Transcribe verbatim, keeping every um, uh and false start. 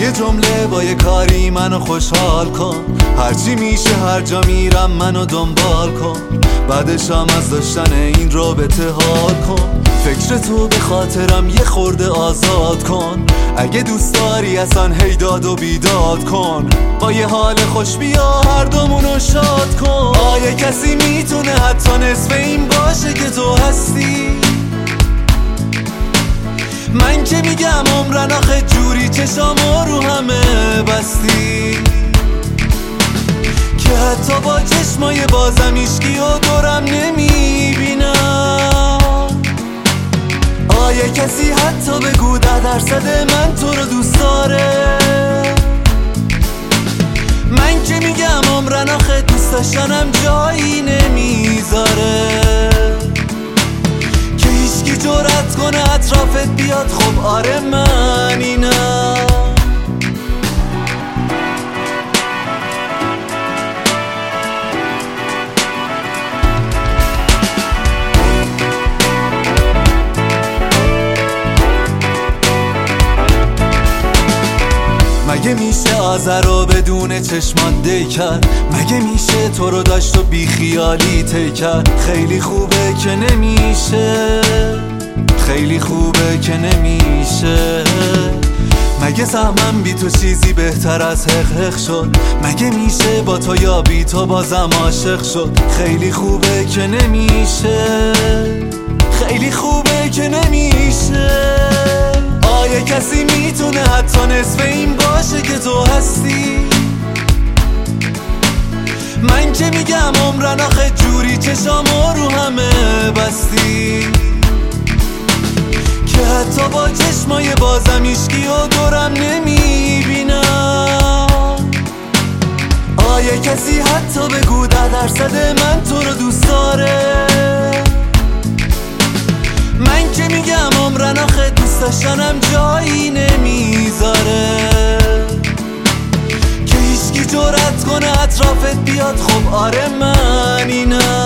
یه جمله با یه کاری منو خوشحال کن. هرچی میشه هر جا میرم منو دنبال کن. بعدشم از داشتن این رابطه حال کن. فکر تو به خاطرم یه خورده آزاد کن. اگه دوست داری اصلا هی داد و بیداد کن. با یه حال خوش بیا هر دومونو شاد کن. آیا کسی میتونه حتی نصف این باشه که تو هستی؟ من که میگم عمرن آخه جوری چشامو رو همه بستی که حتی با چشمای بازم ایشکی و دورم نمیبینم. آیا کسی حتی بگو ده درصد من تو رو دوست داره؟ من که میگم عمرن آخه دوست داشتنم جایی نمیذاره که هیچکی جرأت کنه اطرافت بیاد. خب آره من اینم. مگه میشه آذر رو بدون چشمات دی کرد؟ مگه میشه تو رو داشت و بی خیالی تی کرد؟ خیلی خوبه که نمیشه، خیلی خوبه که نمیشه. مگه سهمم بی تو چیزی بهتر از حق حق شد؟ مگه میشه با تو یا بی تو بازم عاشق شد؟ خیلی خوبه که نمیشه، خیلی خوبه که نمیشه. آیا کسی میتونه حتی نصف این باشه که تو هستی؟ من که میگم عمرن آخه جوری چشامو رو همه بستی که حتی با چشمای بازم ایشکی و دورم نمیبینم. آیا کسی حتی بگو ده درصد من تو رو دوست داره؟ من که میگم عمرن آخه دوست داشتنم جایی نمیذاره که هیچکی جرأت کنه اطرافت بیاد. خب آره من اینم.